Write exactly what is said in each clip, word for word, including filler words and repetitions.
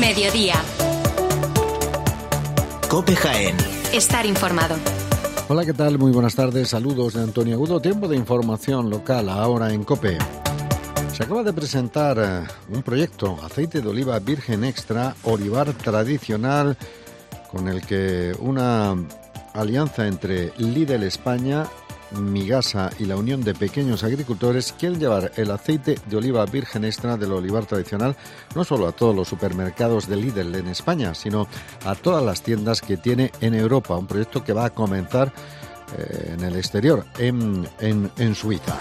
Mediodía. COPE Jaén. Estar informado. Hola, ¿qué tal? Muy buenas tardes. Saludos de Antonio Agudo. Tiempo de información local ahora en COPE. Se acaba de presentar un proyecto, aceite de oliva virgen extra, olivar tradicional, con el que una alianza entre Lidl España, Migasa y la Unión de Pequeños Agricultores quieren llevar el aceite de oliva virgen extra del olivar tradicional no solo a todos los supermercados de Lidl en España, sino a todas las tiendas que tiene en Europa. Un proyecto que va a comenzar eh, en el exterior, en, en, en Suiza.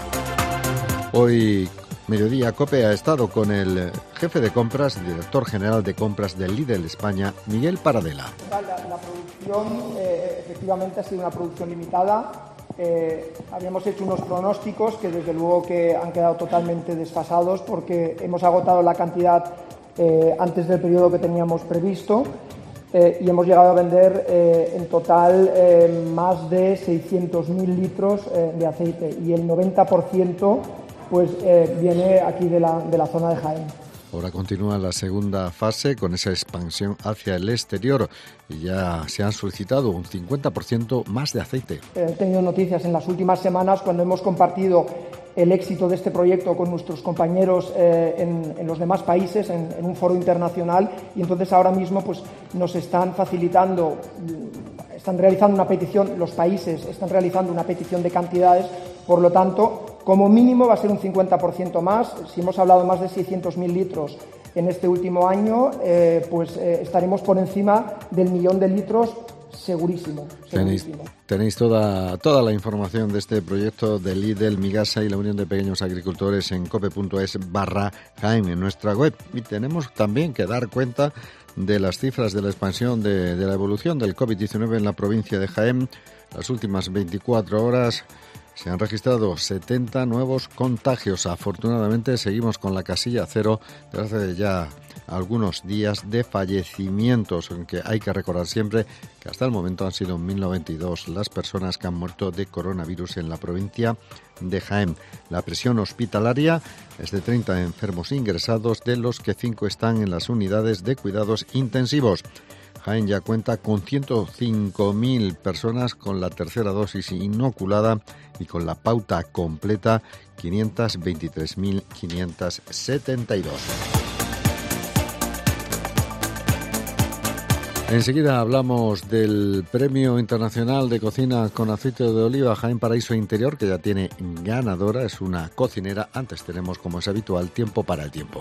Hoy, Mediodía COPE ha estado con el jefe de compras, director general de compras de Lidl España, Miguel Paradela. La, la producción eh, efectivamente ha sido una producción limitada. Eh, habíamos hecho unos pronósticos que desde luego que han quedado totalmente desfasados porque hemos agotado la cantidad eh, antes del periodo que teníamos previsto eh, y hemos llegado a vender eh, en total eh, más de seiscientos mil litros eh, de aceite y el noventa por ciento pues, eh, viene aquí de la, de la zona de Jaén. Ahora continúa la segunda fase con esa expansión hacia el exterior y ya se han solicitado un cincuenta por ciento más de aceite. He tenido noticias en las últimas semanas cuando hemos compartido el éxito de este proyecto con nuestros compañeros eh, en, en los demás países, en, en un foro internacional, y entonces ahora mismo pues, nos están facilitando, están realizando una petición, los países están realizando una petición de cantidades, por lo tanto, como mínimo va a ser un cincuenta por ciento más. Si hemos hablado de más de seiscientos mil litros en este último año, eh, pues eh, estaremos por encima del millón de litros segurísimo. segurísimo. Tenéis, tenéis toda, toda la información de este proyecto de Lidl, Migasa y la Unión de Pequeños Agricultores en cope.es barra Jaén en nuestra web. Y tenemos también que dar cuenta de las cifras de la expansión, de, de la evolución del covid diecinueve en la provincia de Jaén. Las últimas veinticuatro horas se han registrado setenta nuevos contagios. Afortunadamente seguimos con la casilla cero desde hace ya algunos días de fallecimientos, aunque hay que recordar siempre que hasta el momento han sido mil noventa y dos las personas que han muerto de coronavirus en la provincia de Jaén. La presión hospitalaria es de treinta enfermos ingresados, de los que cinco están en las unidades de cuidados intensivos. Jaén ya cuenta con ciento cinco mil personas con la tercera dosis inoculada y con la pauta completa quinientos veintitrés mil quinientos setenta y dos. Enseguida hablamos del Premio Internacional de Cocina con Aceite de Oliva Jaén Paraíso Interior, que ya tiene ganadora, es una cocinera. Antes tenemos, como es habitual, tiempo para el tiempo.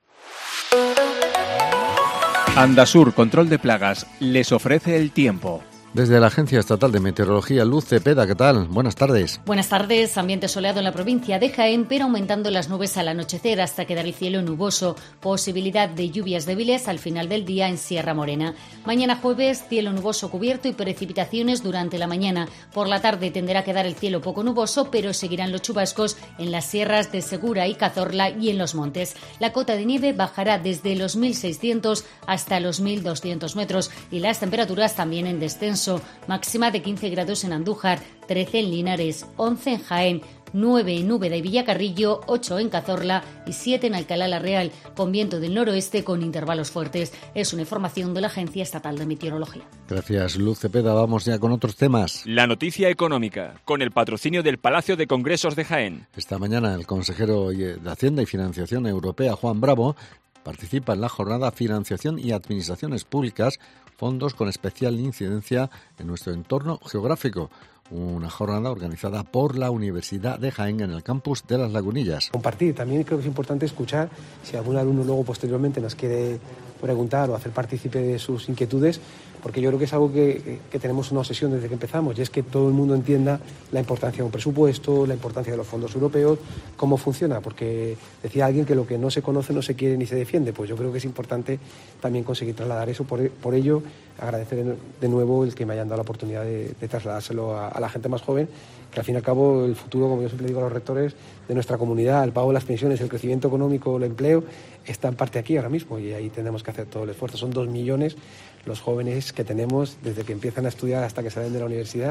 Andasur Control de Plagas les ofrece el tiempo. Desde la Agencia Estatal de Meteorología, Luz Cepeda, ¿qué tal? Buenas tardes. Buenas tardes. Ambiente soleado en la provincia de Jaén, pero aumentando las nubes al anochecer hasta quedar el cielo nuboso. Posibilidad de lluvias débiles al final del día en Sierra Morena. Mañana jueves, cielo nuboso cubierto y precipitaciones durante la mañana. Por la tarde tenderá a quedar el cielo poco nuboso, pero seguirán los chubascos en las sierras de Segura y Cazorla y en los montes. La cota de nieve bajará desde los mil seiscientos hasta los mil doscientos metros y las temperaturas también en descenso. Máxima de quince grados en Andújar, trece en Linares, once en Jaén, nueve en Úbeda y Villacarrillo, ocho en Cazorla y siete en Alcalá la Real, con viento del noroeste con intervalos fuertes. Es una información de la Agencia Estatal de Meteorología. Gracias, Luz Cepeda. Vamos ya con otros temas. La noticia económica, con el patrocinio del Palacio de Congresos de Jaén. Esta mañana el consejero de Hacienda y Financiación Europea, Juan Bravo, participa en la jornada Financiación y Administraciones Públicas, fondos con especial incidencia en nuestro entorno geográfico. Una jornada organizada por la Universidad de Jaén en el campus de Las Lagunillas. Compartir, también creo que es importante escuchar si algún alumno luego posteriormente nos quiere preguntar o hacer partícipe de sus inquietudes, porque yo creo que es algo que, que tenemos una obsesión desde que empezamos, y es que todo el mundo entienda la importancia de un presupuesto, la importancia de los fondos europeos, cómo funciona, porque decía alguien que lo que no se conoce no se quiere ni se defiende. Pues yo creo que es importante también conseguir trasladar eso. Por, por ello, agradecer de nuevo el que me hayan dado la oportunidad de, de trasladárselo a, a la gente más joven, que al fin y al cabo el futuro, como yo siempre digo a los rectores, de nuestra comunidad, el pago de las pensiones, el crecimiento económico, el empleo, está en parte aquí ahora mismo, y ahí tenemos que hacer todo el esfuerzo. Son dos millones los jóvenes que tenemos desde que empiezan a estudiar hasta que salen de la universidad,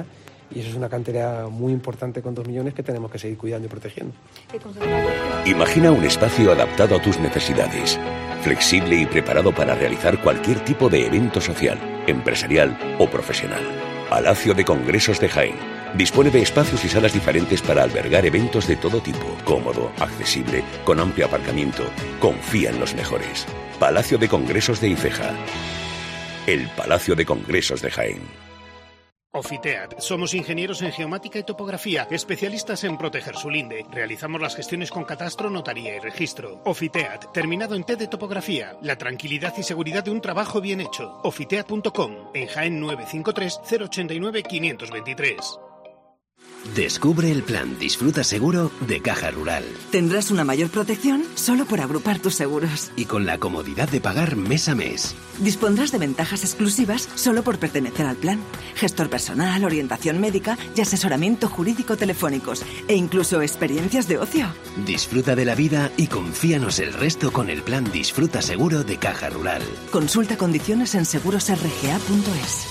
y eso es una cantera muy importante con dos millones que tenemos que seguir cuidando y protegiendo. Imagina un espacio adaptado a tus necesidades, flexible y preparado para realizar cualquier tipo de evento social, empresarial o profesional. Palacio de Congresos de Jaén dispone de espacios y salas diferentes para albergar eventos de todo tipo, cómodo, accesible, con amplio aparcamiento. Confía en los mejores. Palacio de Congresos de Ifeja. El Palacio de Congresos de Jaén. Ofiteat. Somos ingenieros en geomática y topografía, especialistas en proteger su linde. Realizamos las gestiones con catastro, notaría y registro. Ofiteat, terminado en T de topografía. La tranquilidad y seguridad de un trabajo bien hecho. Ofiteat punto com, en Jaén nueve cinco tres cero ocho nueve cinco dos tres. Descubre el plan Disfruta Seguro de Caja Rural. Tendrás una mayor protección solo por agrupar tus seguros. Y con la comodidad de pagar mes a mes. Dispondrás de ventajas exclusivas solo por pertenecer al plan. Gestor personal, orientación médica y asesoramiento jurídico telefónicos. E incluso experiencias de ocio. Disfruta de la vida y confíanos el resto con el plan Disfruta Seguro de Caja Rural. Consulta condiciones en seguros r g a punto es.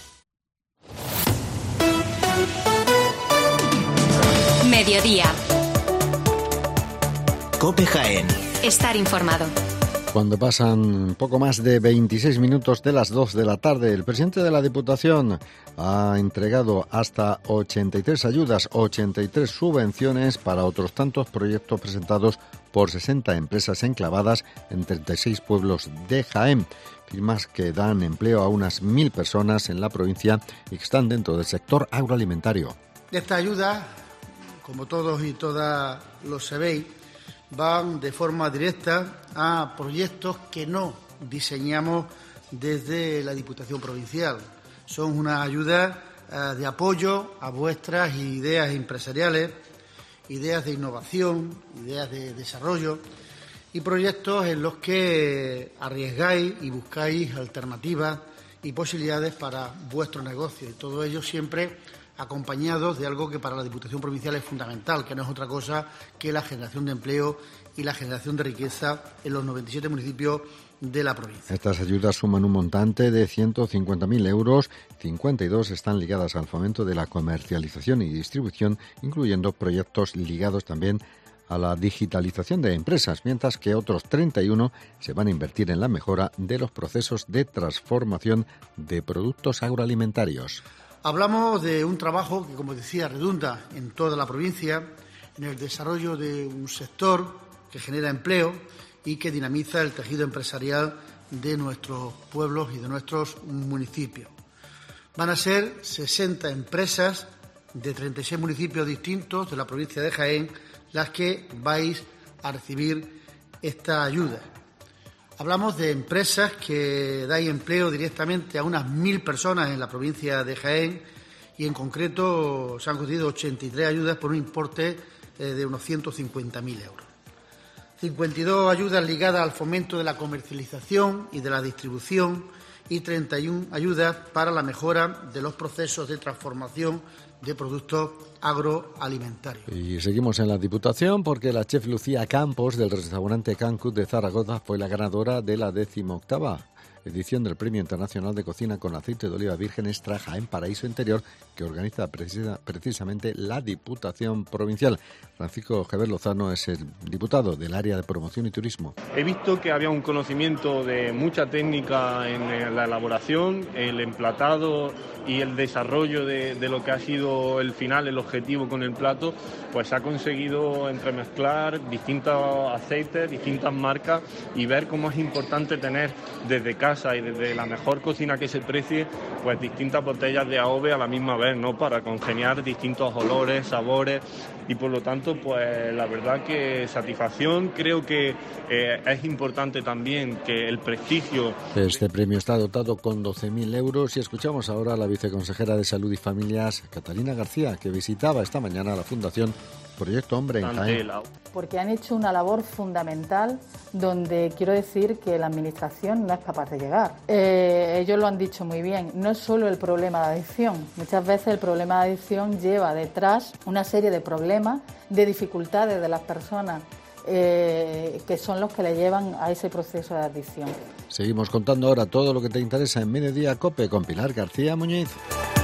Mediodía. COPE Jaén. Estar informado. Cuando pasan poco más de veintiséis minutos de las dos de la tarde, el presidente de la Diputación ha entregado hasta ochenta y tres ayudas, ochenta y tres subvenciones para otros tantos proyectos presentados por sesenta empresas enclavadas en treinta y seis pueblos de Jaén. Firmas que dan empleo a unas mil personas en la provincia y que están dentro del sector agroalimentario. Esta ayuda, como todos y todas lo sabéis, van de forma directa a proyectos que no diseñamos desde la Diputación Provincial. Son unas ayudas eh, de apoyo a vuestras ideas empresariales, ideas de innovación, ideas de desarrollo y proyectos en los que arriesgáis y buscáis alternativas y posibilidades para vuestro negocio. Y todo ello siempre acompañados de algo que para la Diputación Provincial es fundamental, que no es otra cosa que la generación de empleo y la generación de riqueza en los noventa y siete municipios de la provincia. Estas ayudas suman un montante de ciento cincuenta mil euros, cincuenta y dos están ligadas al fomento de la comercialización y distribución, incluyendo proyectos ligados también a la digitalización de empresas, mientras que otros treinta y uno se van a invertir en la mejora de los procesos de transformación de productos agroalimentarios. Hablamos de un trabajo que, como decía, redunda en toda la provincia, en el desarrollo de un sector que genera empleo y que dinamiza el tejido empresarial de nuestros pueblos y de nuestros municipios. Van a ser sesenta empresas de treinta y seis municipios distintos de la provincia de Jaén las que vais a recibir esta ayuda. Hablamos de empresas que dan empleo directamente a unas mil personas en la provincia de Jaén y en concreto se han concedido ochenta y tres ayudas por un importe de unos ciento cincuenta mil euros. cincuenta y dos ayudas ligadas al fomento de la comercialización y de la distribución y treinta y una ayudas para la mejora de los procesos de transformación de productos agroalimentarios. Y seguimos en la Diputación porque la chef Lucía Campos del restaurante Cancut de Zaragoza fue la ganadora de la decimoctava edición del Premio Internacional de Cocina con Aceite de Oliva Virgen Extra Jaén Paraíso Interior, que organiza precisa, precisamente la Diputación Provincial. Francisco Javier Lozano es el diputado del área de promoción y turismo. He visto que había un conocimiento de mucha técnica en la elaboración, el emplatado y el desarrollo de, de lo que ha sido el final, el objetivo con el plato, pues se ha conseguido entremezclar distintos aceites, distintas marcas y ver cómo es importante tener desde casa y desde la mejor cocina que se precie, pues distintas botellas de A O V a la misma vez, ¿no? Para congeniar distintos olores, sabores y por lo tanto, pues la verdad que satisfacción. Creo que eh, es importante también que el prestigio... Este premio está dotado con doce mil euros y escuchamos ahora a la viceconsejera de Salud y Familias, Catalina García, que visitaba esta mañana la Fundación Proyecto Hombre en Jaén. Porque han hecho una labor fundamental donde quiero decir que la Administración no es capaz de llegar. Eh, ellos lo han dicho muy bien, no es solo el problema de adicción. Muchas veces el problema de adicción lleva detrás una serie de problemas, de dificultades de las personas eh, que son los que le llevan a ese proceso de adicción. Seguimos contando ahora todo lo que te interesa en Mediodía COPE con Pilar García Muñiz.